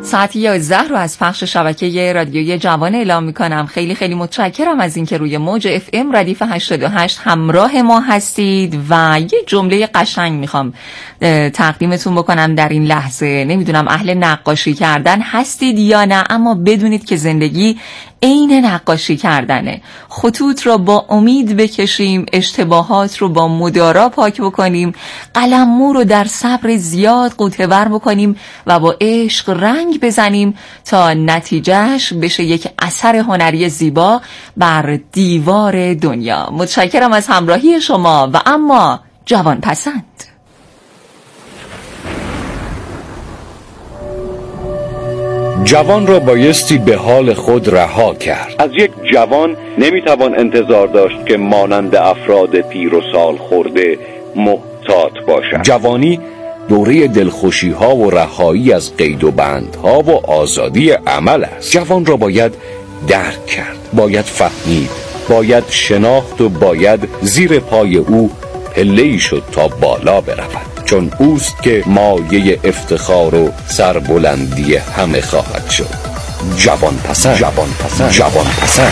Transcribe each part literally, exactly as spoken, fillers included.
ساعت یازده رو از پخش شبکه رادیوی جوان اعلام میکنم. خیلی خیلی متشکرم از اینکه روی موج اف ام ردیف هشتاد و هشت همراه ما هستید و یه جمله قشنگ میخوام تقدیمتون بکنم در این لحظه. نمیدونم اهل نقاشی کردن هستید یا نه، اما بدونید که زندگی عین نقاشی کردنه. خطوط رو با امید بکشیم، اشتباهات رو با مدارا پاک بکنیم، قلممو رو در صبر زیاد قوطه‌ور بکنیم و با عشق رنگ بزنیم تا نتیجهش بشه یک اثر هنری زیبا بر دیوار دنیا. متشکرم از همراهی شما و اما جوان پسند. جوان را بایستی به حال خود رها کرد. از یک جوان نمیتوان انتظار داشت که مانند افراد پیر و سال خورده محتاط باشد. جوانی دوره دلخوشی ها و رهایی از قید و بند ها و آزادی عمل است. جوان را باید درک کرد، باید فهمید، باید شناخت و باید زیر پای او پله‌ای شد تا بالا برود، چون اوست که مایه افتخار و سربلندی همه خواهد شد. جوان پسند، جوان پسند، جوان پسند.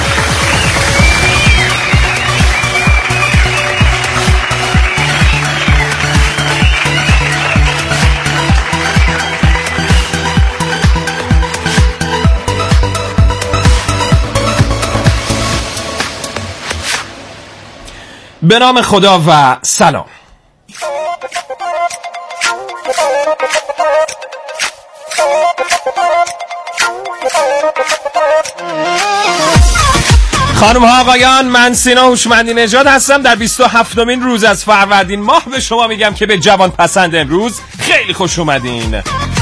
به نام خدا و سلام. خانم ها آقایان، من سینا هوشمندی نژاد هستم. در بیست و هفتمین روز از فروردین ماه به شما میگم که به جوان پسند امروز خیلی خوش اومدین.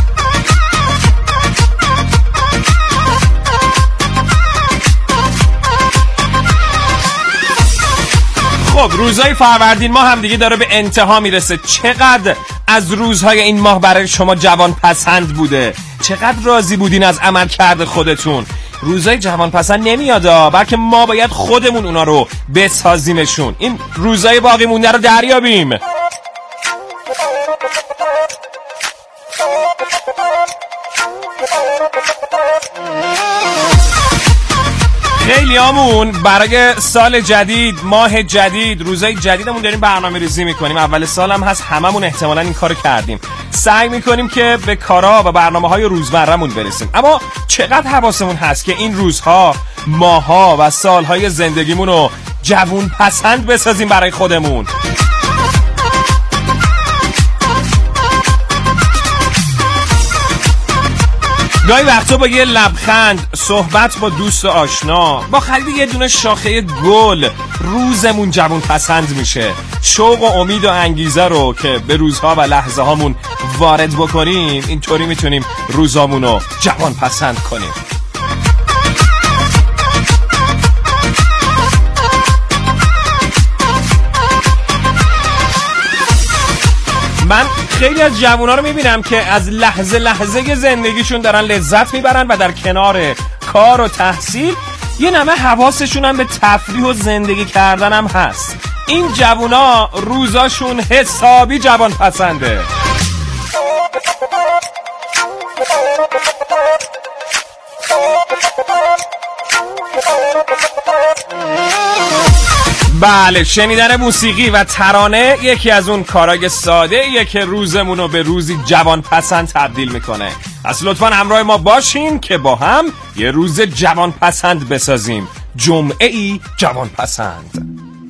خب روزهای فروردین ماه هم دیگه داره به انتها میرسه. چقدر از روزهای این ماه برای شما جوان پسند بوده؟ چقدر راضی بودین از عمل کرده خودتون؟ روزهای جوان پسند نمیادا، بلکه ما باید خودمون اونا رو بسازیمشون. این روزهای باقی مونده رو دریابیم. خیلی همون برای سال جدید، ماه جدید، روزای جدیدمون داریم برنامه ریزی میکنیم. اول سال هم هست، هممون احتمالاً این کارو کردیم. سعی میکنیم که به کارا و برنامه‌های روزمره‌مون برسیم. اما چقدر حواسمون هست که این روزها، ماها و سالهای زندگیمون رو جوون پسند بسازیم برای خودمون. گاهی وقتا با یه لبخند، صحبت با دوست و آشنا، با خرید یه دونه شاخه گل، روزمون جوان پسند میشه. شوق و امید و انگیزه رو که به روزها و لحظه هامون وارد بکنیم، اینطوری میتونیم روزامون رو جوان پسند کنیم. من خیلی از جوونا رو میبینم که از لحظه لحظه زندگیشون دارن لذت میبرن و در کنار کار و تحصیل یه نمه حواسشون هم به تفریح و زندگی کردن هم هست. این جوونا روزاشون حسابی جوان پسنده. بله، شنیدن موسیقی و ترانه یکی از اون کارای ساده ایه که روزمون رو به روزی جوان پسند تبدیل میکنه. پس لطفاً همراه ما باشین که با هم یه روز جوان پسند بسازیم. جمعه ای جوان پسند.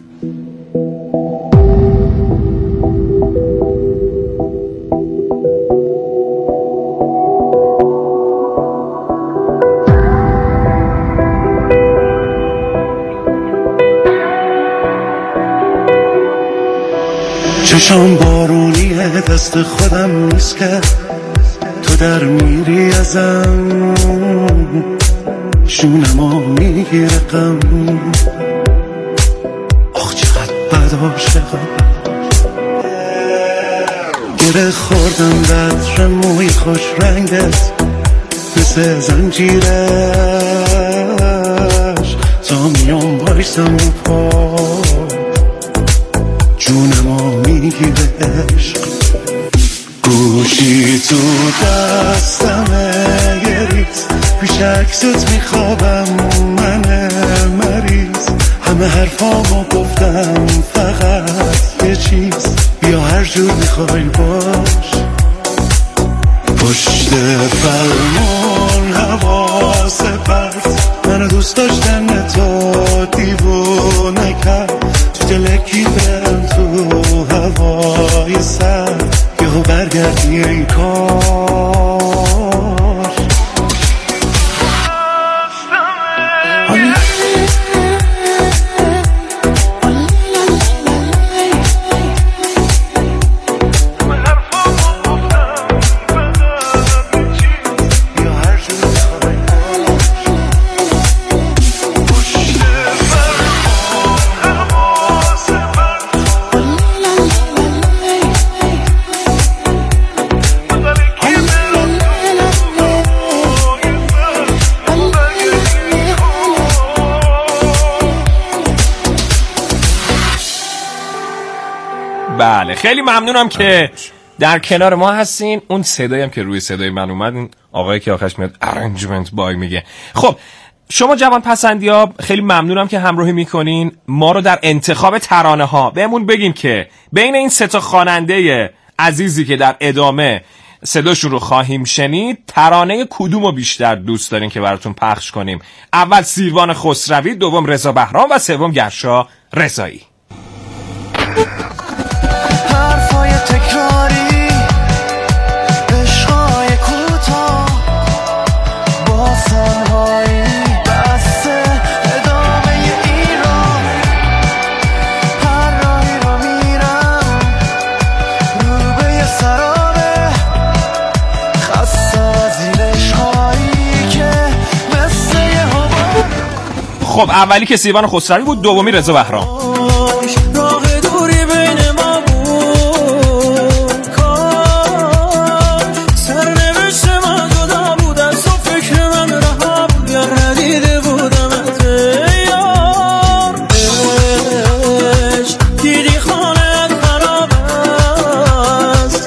چشام بارونیه، دست خودم نیست که تو در میری ازم، شونمو میگیره غم. آخ چقدر بد عاشقم، گره خوردم بطر موی خوش رنگت مثل زنجیرش، تا میام بایستم پا، جونمو میگیره عشق. گوشی تو دستمه، یه عزیز پیش عکست میخوابم من مریض همه حرفامو گفتم فقط یه چیز بیا هر جور میخوای باش پشت فرمون حواس پرت منو دوست داشتن تو دیوونه کرد تو دلکی برم تو هوای سرد یهو برگردی این کار بله خیلی ممنونم که در کنار ما هستین. اون صدایی هم که روی صدای من اومد این آقایی که آخرش میاد ارنجمنت بای میگه. خب شما جوان پسندی ها خیلی ممنونم که همراهی میکنین ما رو در انتخاب ترانه ها. بهمون بگین که بین این سه تا خواننده عزیزی که در ادامه صداشون رو خواهیم شنید ترانه کدومو بیشتر دوست دارین که براتون پخش کنیم؟ اول سیروان خسروی، دوم رضا بهرام و سوم گرشا رضایی. حرفای تکراری عشقای کوتاه با فنهایی بسته ادامه ایران هر راهی رو میرم رو به یه سرابه خسته از این عشقایی که مثل یه هوا. خب اولی که سیروان خسروی بود، دومی رضا بهرام. راه دوری بین ما بود کاش سرنوشت من جدا بود از تو فکر من رها بود یا ندیده بودم از یار عشق دیدی خانه خراب است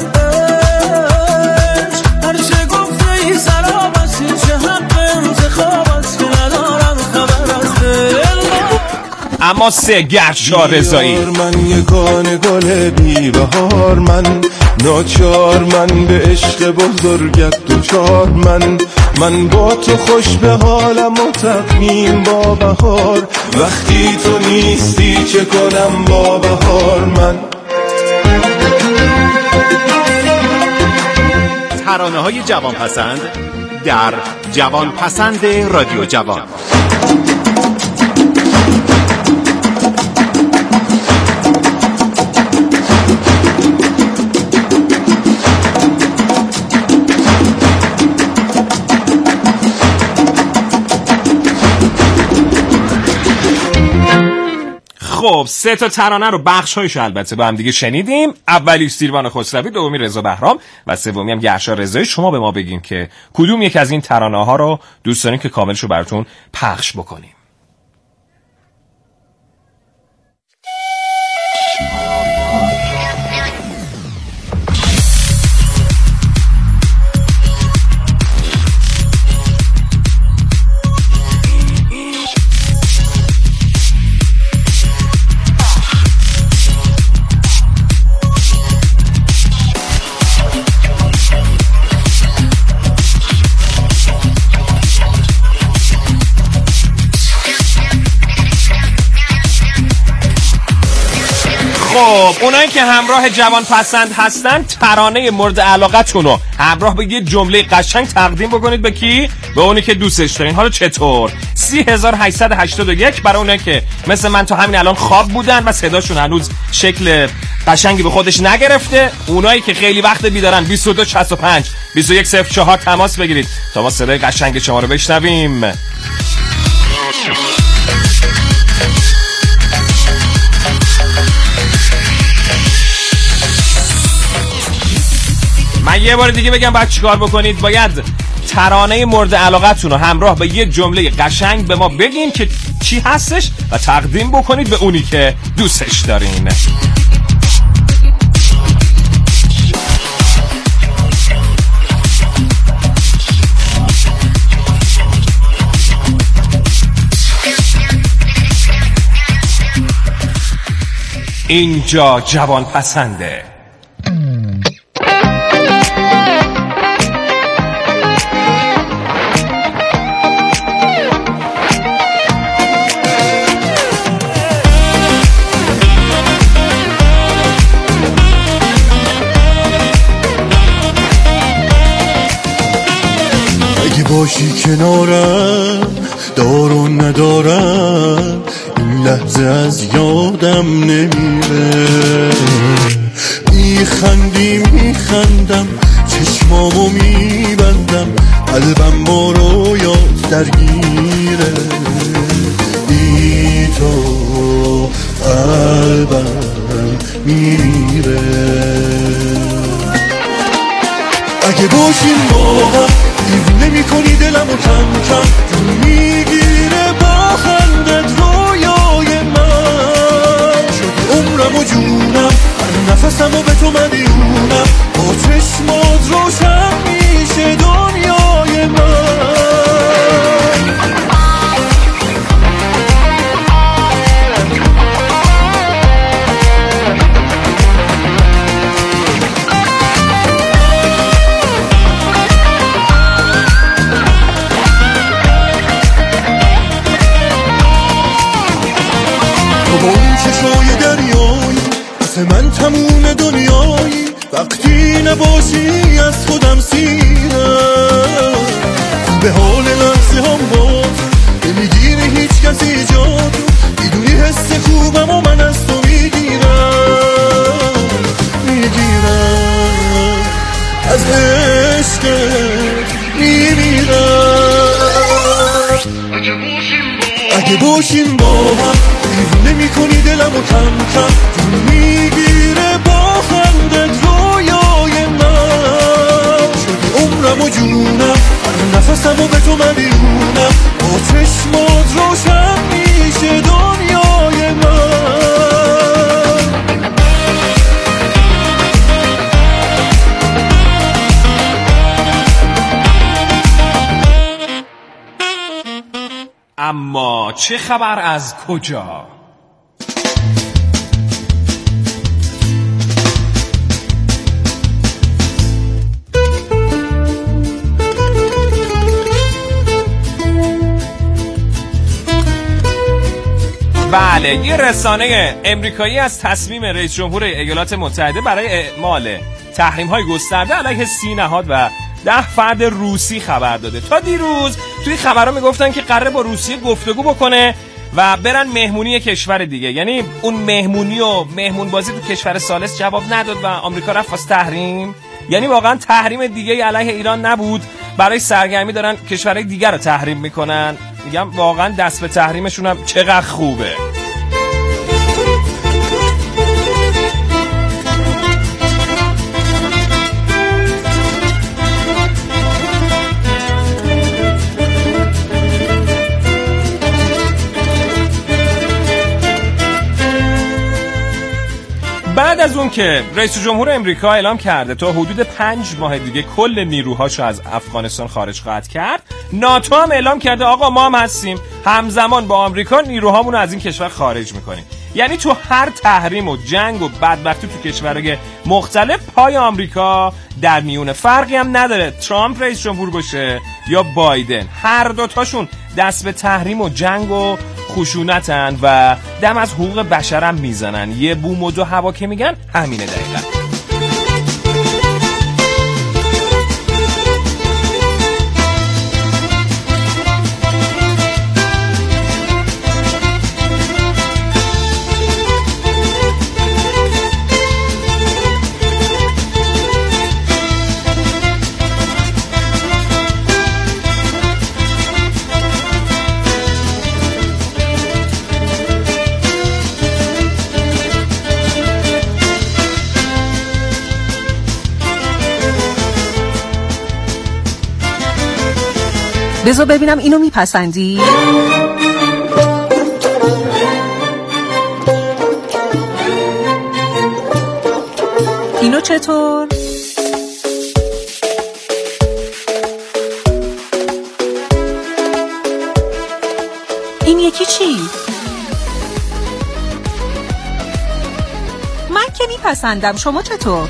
عشق هرچه گفته ای سراب است چه حق انتخاب است که ندارم خبر از دل. اما سه گرشا رضایی. من یگان گل بی‌بهار من ناچار من به عشق بزرگت دوچار من من با تو خوش به حالم و تقویم با بهار وقتی تو نیستی چه کنم با بهار من. ترانه های جوان پسند در جوان پسند رادیو جوان. خب سه تا ترانه رو بخش‌هایش البته با هم دیگه شنیدیم. اولی سیروان خسروی، دومی رضا بهرام و سومی هم گرشا رضایی. شما به ما بگین که کدوم یک از این ترانه ها رو دوست دارین که کاملش رو براتون پخش بکنیم. خب اونایی که همراه جوان پسند هستن ترانه مورد علاقتون رو همراه به یه جمله قشنگ تقدیم بکنید. به کی؟ به اونی که دوستش دارین. حالا چطور؟ سی هزار و هشتصد و هشتاد و یک برای اونایی که مثل من تا همین الان خواب بودن و صداشون هنوز شکل قشنگی به خودش نگرفته. اونایی که خیلی وقت بیدارن بیست و دو شصت و پنج بیست و یک صفر چهار تماس بگیرید تا ما صدای قشنگ شما رو بشنویم. من یه بار دیگه بگم باید چیکار بکنید. باید ترانه مورد علاقتون رو همراه به یه جمله قشنگ به ما بگین که چی هستش و تقدیم بکنید به اونی که دوستش دارین. اینجا جوان پسنده. اگه باشی کنارم دار و ندارم این لحظه از یادم نمیره، میخندی میخندم چشمامو میبندم قلبم با رویات درگیره، بی تو قلبم میمیره. اگه باشیم با هم دیوونه میکنی دلمو کم کم، جون میگیره با خندت رویای من، شدی عمرم و جونم هر نفسم و به تو مدیونم، با چشمات روشن میشه دنیای من. با اون چشای دریایی واسه من تموم دنیایی، وقتی نباشی از خودم سیرم، به حال لحظه هم باز نمیگیری هیچ کسی جاتو، میدونی حس خوبم و من از تو میگیرم میگیرم از عشقت میمیرم. اگه باشیم با هم دیوونه میکنی دلمو کم کم، جون میگیره با خندت رویای من، شدی عمرم و جونم هر نفسم و به تو مدیونم، با چشمات روشن میشه دنیای من. اما چه خبر از کجا؟ بله، یه رسانه امریکایی از تصمیم رئیس جمهور ایالات متحده برای اعمال تحریم‌های گسترده علیه سی نهاد و ده فرد روسی خبر داده. تا دیروز توی خبرها میگفتن که قراره با روسیه گفتگو بکنه و برن مهمونی کشور دیگه، یعنی اون مهمونی و مهمون بازی تو کشور ثالث جواب نداد و آمریکا رفت واسه تحریم. یعنی واقعا تحریم دیگه علیه ایران نبود، برای سرگرمی دارن کشورهای دیگر رو تحریم میکنن. میگم واقعا دست به تحریمشون هم چقدر خوبه. بعد از اون که رئیس جمهور امریکا اعلام کرده تا حدود پنج ماه دیگه کل نیروهاشو از افغانستان خارج خواهد کرد، ناتو هم اعلام کرده آقا ما هم هستیم، همزمان با آمریکا نیروهامون رو از این کشور خارج میکنیم. یعنی تو هر تحریم و جنگ و بدبختی تو کشورهای مختلف پای آمریکا در میونه، فرقی هم نداره ترامپ رئیس جمهور باشه یا بایدن، هر دوتاشون دست به تحریم و جنگ و خشونتن و دم از حقوق بشرم میزنن. یه بوم و دو هوا که میگن همینه دقیقا. بذار ببینم اینو میپسندی؟ اینو چطور؟ این یکی چی؟ که میپسندم. شما چطور؟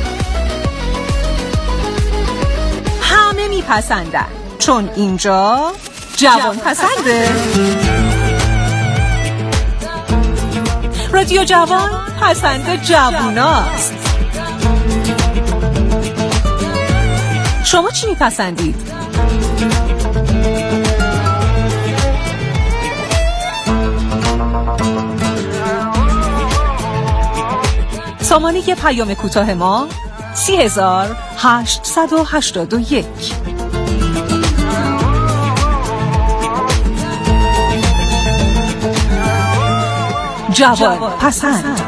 همه میپسندن، چون اینجا جوان پسنده. رادیو جوان پسند جووناست. شما چی میپسندید؟ سامانه پیام کوتاه ما سی هزار هشتصد و هشتاد و یک. جوان پسند.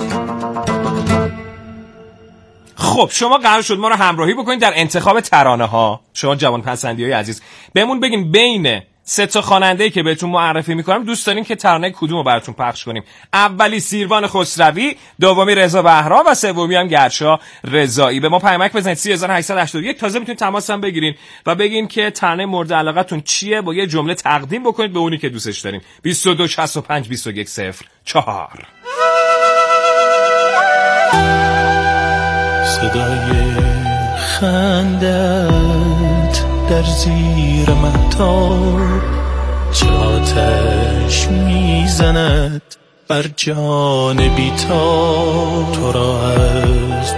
خب شما قرار شد ما رو همراهی بکنید در انتخاب ترانه ها. شما جوان پسندی های عزیز بهمون بگین بین سه تا خواننده‌ای که بهتون معرفی میکنم دوست دارین که ترانه کدومو براتون پخش کنیم. اولی سیروان خسروی، دومی رضا بهرام و سومی هم گرشا رضایی. به ما پیامک بزنید سی هزار و هشتصد و هشتاد و یک. تازه میتونید تماس هم بگیرین و بگین که ترانه مورد علاقتون چیه، با یه جمله تقدیم بکنید به اونی که دوستش دارین. بیست و دو شصت و پنج بیست و یک صفر چهار. صدای خندت در زیر مهتاب چه آتش میزند بر جان بی‌تاب. تو را از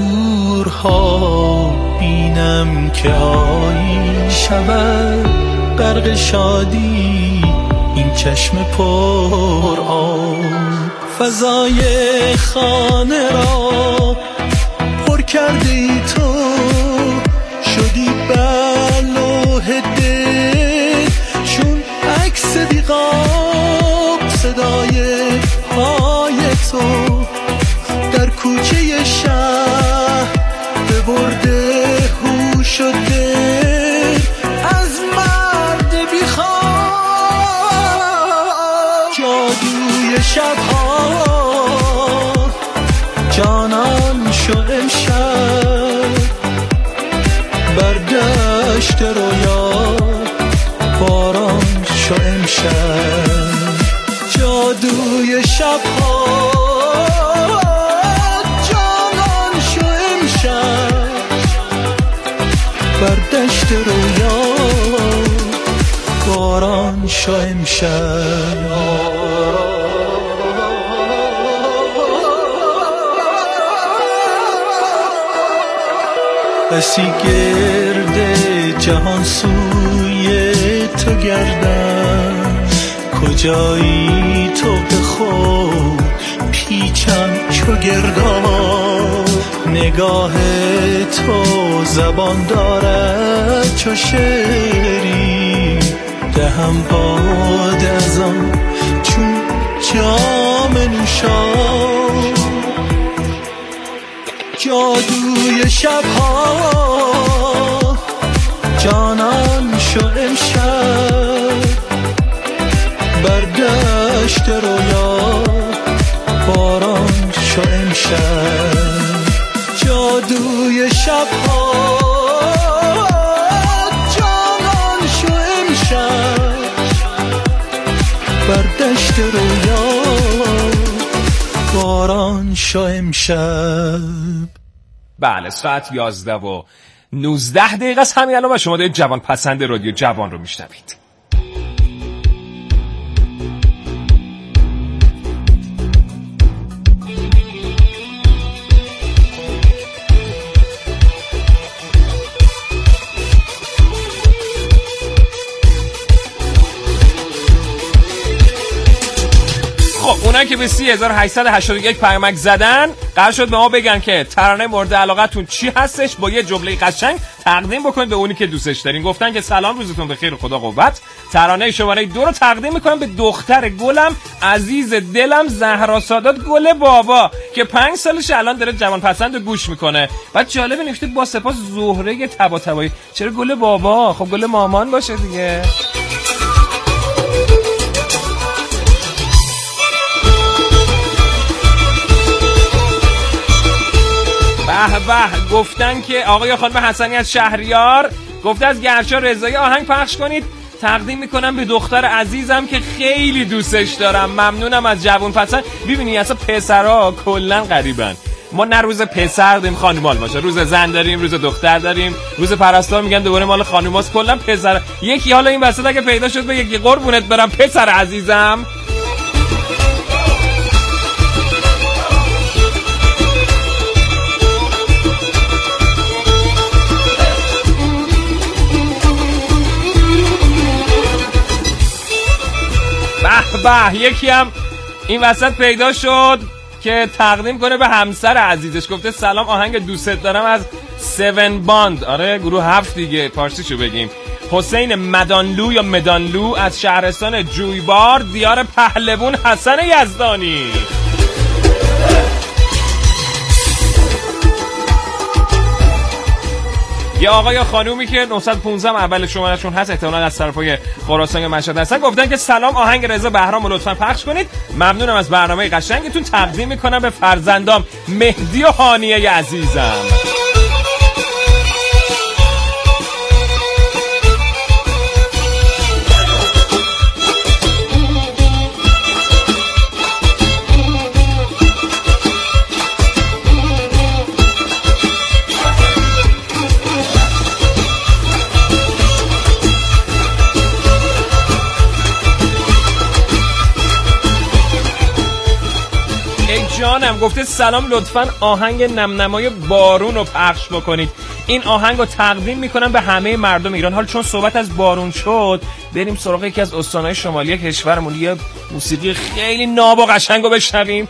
دورها بینم که آیی شود غرق شادی این چشم پر آب. فضای خانه را پر کرده ای تو، شدی بر لوح دل چون عکس بیقاب. صدای پای تو در کوچه شهر ببرده هوش و دل از مرد بیخواب. جادوی شبها جانان شو امشب بر دشت رویا باران شو امشب. جادوی شبها جانان شو امشب بر دشت رویا باران شو امشب. بسی گرد جهان سوی تو گردم، کجایی تو به خود پیچم چو گرداب. نگاه تو زبان دارد چو شعری، دهم باد از آن چون جام نوشاب. جادوی شبها جانان شو امشب بر دشت رویا باران شو امشب. جادوی شبها جانان شو امشب بر دشت رویا باران شو امشب. بله ساعت یازده و نوزده دقیقه است همین الان و شما دارید جوان پسند رادیو جوان رو میشنوید. خب اونایی که به سی هزار و هشتصد و هشتاد و یک پیامک زدن قرار شد به ما بگن که ترانه مورد علاقتون چی هستش، با یه جمله قشنگ تقدیم بکنید به اونی که دوستش دارین. گفتن که سلام روزتون بخیر خدا قوت. ترانه شماره دو رو تقدیم میکنم به دختر گلم عزیز دلم زهرا سادات گل بابا که پنج سالش الان داره جوان پسند رو گوش میکنه. بعد جالب نوشته با سپاس زهره طباطبایی. چرا گل بابا؟ خب گل مامان باشه دیگه. به به گفتن که آقای خانم حسنی از شهریار گفته از گرشا رضایی آهنگ پخش کنید. تقدیم میکنم به دختر عزیزم که خیلی دوستش دارم. ممنونم از جوان پسند. ببینی اصلا پسرها کلا غریبن. ما نه روز پسر داریم خانومال باشه، روز زن داریم، روز دختر داریم، روز پرستار میگن دوباره مال خانوماست. کلا پسر یکی حالا این وسط اگه پیدا شد بگه که قربونت برم پسر عزیزم. به به یکی هم این وسط پیدا شد که تقدیم کنه به همسر عزیزش. گفته سلام، آهنگ دوست دارم از سون باند. آره گروه هفت دیگه پارسیشو بگیم. حسین مدانلو یا مدانلو از شهرستان جویبار دیار پهلوان حسن یزدانی. یه آقا یا خانومی که نهصد و پانزده اول شمارهشون هست، احتمالاً از طرفای خراسان یا مشهد هستن، گفتن که سلام، آهنگ رضا بهرام رو لطفاً پخش کنید. ممنونم از برنامه قشنگتون. تقدیم میکنم به فرزندام مهدی و هانیه عزیزم. جانم گفته سلام، لطفاً آهنگ نمنمای بارون رو پخش بکنید. این آهنگ رو تقدیم میکنم به همه مردم ایران. حال چون صحبت از بارون شد، بریم سراغ یکی از استانهای شمالی کشورمون، یه موسیقی خیلی ناب و قشنگ رو بشنویم.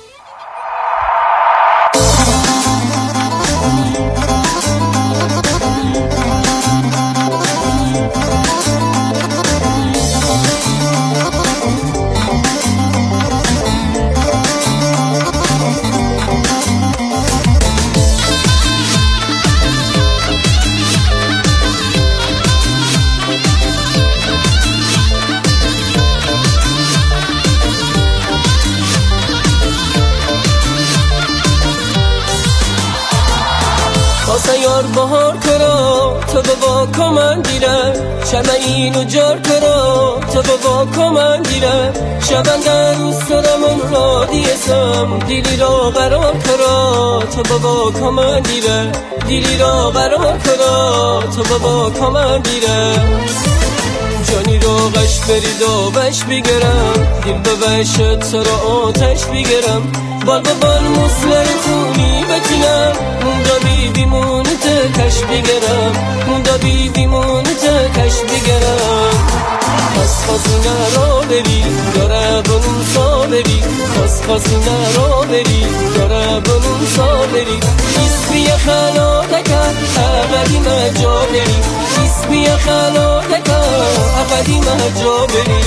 سیار بهار کرا تو بابا کمان دیره شب اینو جار کرا تو بابا کمان دیره شبن در روز سرمون را دیسم دیلی را قرار کرا تو بابا کمان دیره دیلی را قرار کرا تو بابا کمان دیره جانی رو قش برید و بش بگرم دل به بشت سر آتش بگرم بال به بال مسلر خونی بچینم موندا بی بیمونت کش بگرم موندا بی بیمونت کش بگرم خاص خاصی نرا بری داره بنون سا بری خاص خاصی نرا بری داره بنون سا بری نیست بی خلا دکر اقدی مجا بری نیست بی خلا دکر اقدی مجا بری.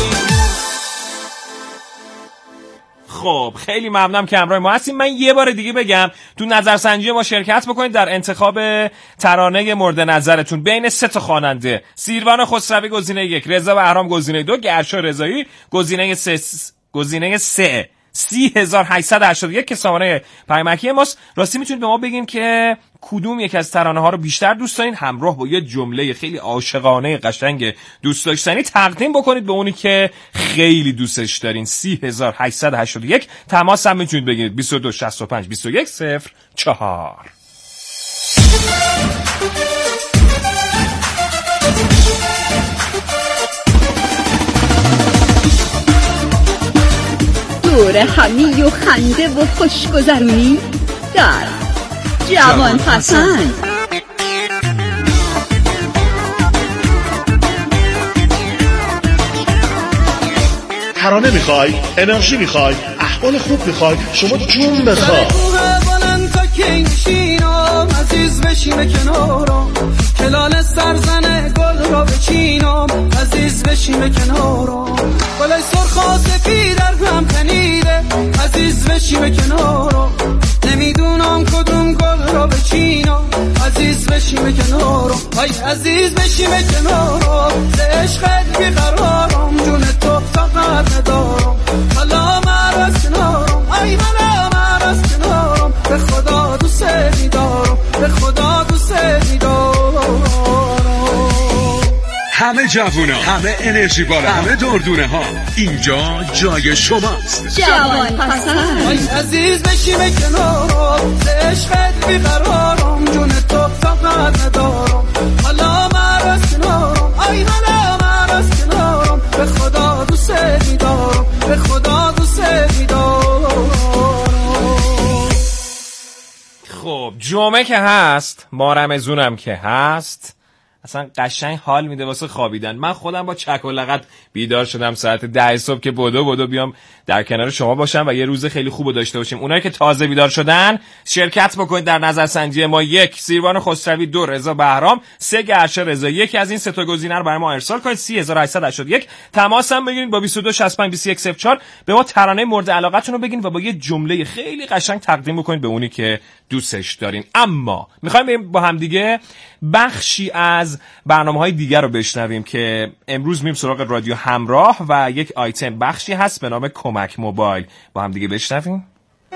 خب خیلی ممنونم که همراه ما هستیم. من یه بار دیگه بگم تو نظرسنجی ما شرکت بکنید در انتخاب ترانه مورد نظرتون بین سه تا خواننده: سیروان خسروی گزینه یک، رضا بهرام گزینه دو، گرشا رضایی گزینه سه گزینه سه سی هزار و هشتصد و هشتاد و یک که سامانه پیامکی ماست. راستی میتونید به ما بگین که کدوم یک از ترانه ها رو بیشتر دوست دارین، همراه با یه جمله خیلی عاشقانه قشنگ دوست داشتنی تقدیم بکنید به اونی که خیلی دوستش دارین. سی هزار و هشتصد و هشتاد و یک. تماس هم میتونید بگیرید بیست و دو شصت و پنج بیست و یک صفر چهار. دور همی و خنده و خوشگذرونی در جوان پسند. ترانه میخوای، انرژی میخوای، احوال خوب میخوای، شما جون بخوای. عزیز بشیم کنارم کلال سرزنه گل را بچینم عزیز بشیم کنارم گل سرخ و سفید هم تنیده عزیز بشیم کنارم نمیدونم کدوم گل را بچینم عزیز بشیم کنارم ای عزیز بشیم کنارم ز عشقت بیقرارم جون تو فقط ندارم حالا مرز کنارم ای حالا مرز کنارم به خدا دوست می‌دارم به خدا دوست می‌دارم. همه جوونا، همه انرژی بالا، همه دردونه ها، اینجا جای شماست. جوان پسند. ای عزیز بشیم کنارم، عشقت بیقرارم، جون تو فقط ندارم، حالا من از کنارم، ای حالا من از کنارم، به خدا دوست می‌دارم، به خدا دوست می‌دارم. خب جمعه که هست، ما رمضونم که هست، اصلا قشنگ حال میده واسه خوابیدن. من خودم با چک و لغت بیدار شدم ساعت ده صبح که بدو بدو بیام در کنار شما باشم و یه روز خیلی خوب داشته باشیم. اونایی که تازه بیدار شدن شرکت بکنید در نظرسنجی ما. یک سیروان خسروی، دو رضا بهرام، سه گرشه رضا. یکی از این سه تا گزینه رو برای ما ارسال کنید. سی هزار و هشتصد و هشتاد و یک تماس هم بگیرید با بیست و دو شصت و پنج بیست و یک صفر چهار. به ما ترانه مورد علاقتون رو بگین و با یه جمله خیلی قشنگ تقدیم بکنید به اونی که دوستش دارین. اما میخوایم با هم دیگه بخشی از برنامه‌های دیگر رو بشنویم که امروز میریم سراغ رادیو همراه و یک آیتم بخشی هست به نام کمک موبایل. با هم دیگه بشنویم.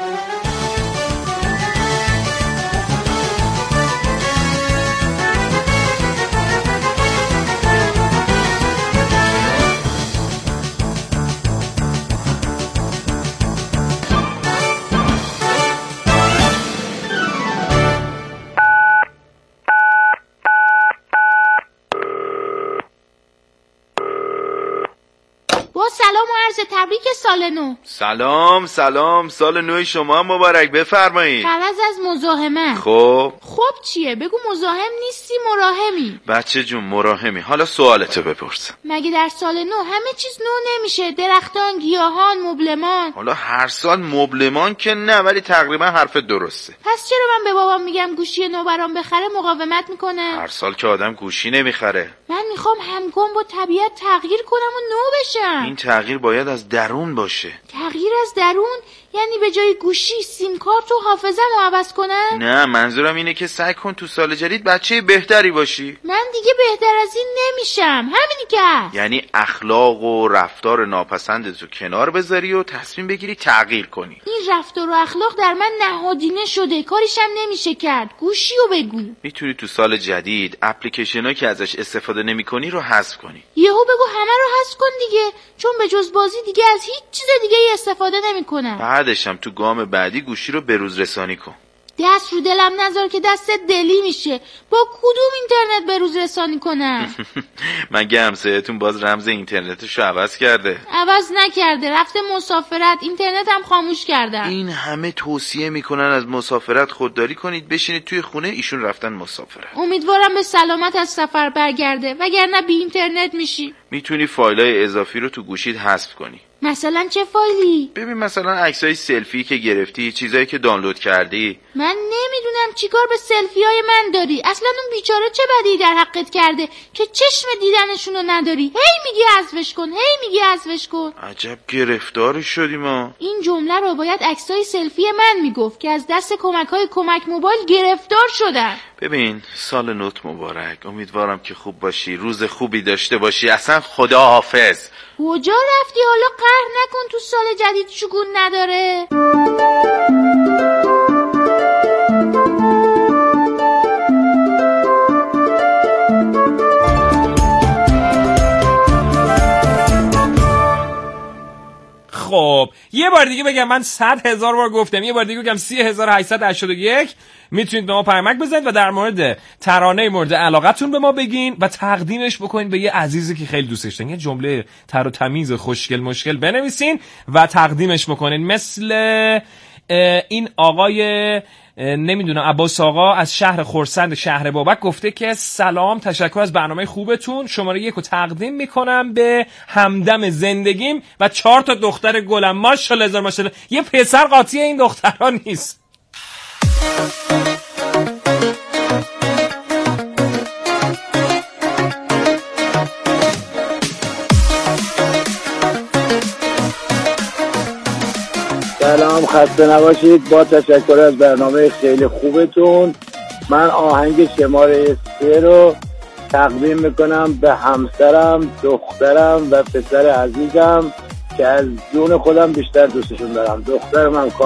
سلام و عرض تبریک سال نو. سلام سلام، سال نو شما مبارک. بفرمایید. عوض از مزاحمت. خب خب چیه؟ بگو مزاحم نیستی، مراحمی. بچه جون مراحمی. حالا سوالتو بپرس. مگه در سال نو همه چیز نو نمیشه؟ درختان، گیاهان، مبلمان. حالا هر سال مبلمان که نه، ولی تقریبا حرف درسته. پس چرا من به بابام میگم گوشی نو برام بخره مقاومت میکنه؟ هر سال که آدم گوشی نمیخره. من میخوام همگام با طبیعت تغییر کنم و نو بشم. این تغییر باید از درون باشه. تغییر از درون یعنی به جای گوشی سیم کارت و حافظه‌مو عوض کنم؟ نه، منظورم اینه که سعی کن تو سال جدید بچه بهتری باشی. من دیگه بهتر از این نمیشم، همینی که هست. یعنی اخلاق و رفتار ناپسندتو کنار بذاری و تصمیم بگیری تغییر کنی. این رفتار و اخلاق در من نهادینه شده، کاریشم نمیشه کرد. گوشیو بگو. میتونی تو سال جدید اپلیکیشنایی که ازش استفاده نمی‌کنی رو حذف کنی. یهو بگو همه رو حذف کن دیگه، چون به جز بازی دیگه از هیچ چیز دیگه ای استفاده نمی‌کنم. بعدش هم تو گام بعدی گوشی رو بروز رسانی کن. دست رو دلم نذار که دستت دلی میشه. با کدوم اینترنت بروز رسانی کنم؟ مگه همسایه‌تون باز رمز اینترنتشو عوض کرده؟ عوض نکرده، رفته مسافرت، اینترنت هم خاموش کردن. این همه توصیه میکنن از مسافرت خودداری کنید، بشینید توی خونه، ایشون رفتن مسافرت. امیدوارم به سلامت از سفر برگرده، وگرنه بی اینترنت میشی. میتونی فایلای اضافی رو تو گوشیت حذف کنی. مثلا چه فایلی؟ ببین مثلا عکسای سلفی که گرفتی، چیزایی که دانلود کردی. من نمیدونم چیکار به سلفی های من داری. اصلا اون بیچاره چه بدی در حقت کرده که چشم دیدنشونو نداری؟ هی میگی حذفش کن، هی میگی حذفش کن. عجب گرفتار شدیم ما. این جمله رو باید عکسای سلفی من میگفت که از دست کمک های کمک موبایل گرفتار شدن. ببین سال نوت مبارک، امیدوارم که خوب باشی، روز خوبی داشته باشی. اصلا خدا حافظ. کجا رفتی؟ حالا قهر نکن، تو سال جدید شگون نداره. خب یه بار دیگه بگم، من صد هزار بار گفتم، یه بار دیگه بگم سی هزار و هشتصد و هشتاد و یک میتونید به ما پیامک بزنید و در مورد ترانه مورد علاقتون به ما بگین و تقدیمش بکنین به یه عزیزی که خیلی دوستش دارین. یه جمله تر و تمیز خوشگل مشکل بنویسین و تقدیمش بکنین. مثل این آقای نمیدونم عباس آقا از شهر خرسند شهر بابک گفته که سلام، تشکر از برنامه خوبتون، شماره یک رو تقدیم میکنم به همدم زندگیم و چهار تا دختر گلم. ماشاءالله هزار ماشاءالله. یه پسر قاطی این دخترها نیست. سلام، خسته نباشید. با تشکر از برنامه خیلی خوبتون، من آهنگ شماره سه رو تقدیم میکنم به همسرم، دخترم و پسر عزیزم که از جون خودم بیشتر دوستشون دارم. دخترم هم